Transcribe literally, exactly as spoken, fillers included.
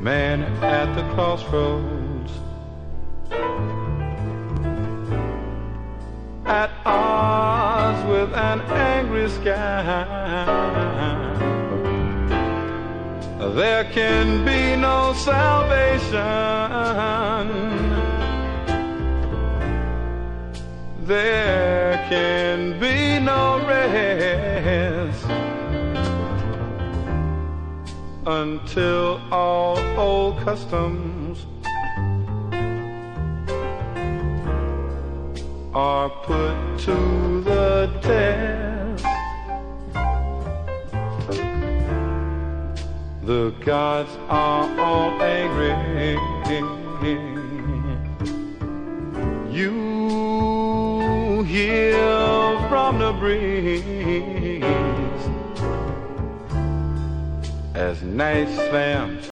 man at the crossroads, at odds with an angry sky. There can be no salvation, there can be no rest until all old customs are put to the test. The gods are all angry. You hear from the breeze as night slams